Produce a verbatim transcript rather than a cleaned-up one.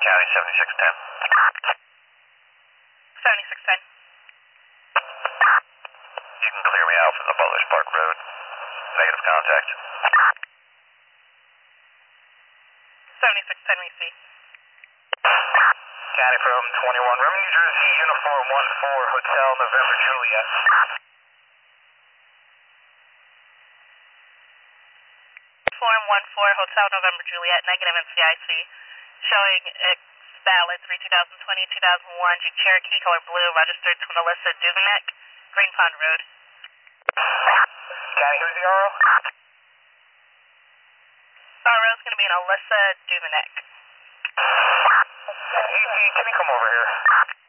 County seventy-six ten. seventy-six ten. You can clear me out from the Butler's Park Road. Negative contact. seventy-six ten, we see. County from twenty-one, Roman, New Jersey, Uniform one four, Hotel November Juliet. Form one four, Hotel November Juliet, negative N C I C. Showing X valid three two thousand twenty, two thousand one, Jeep Cherokee, color blue, registered to Melissa Duveneck, Green Pond Road. County, who's the R O? R O is going to be an Alyssa Duveneck. E T, can you come over here?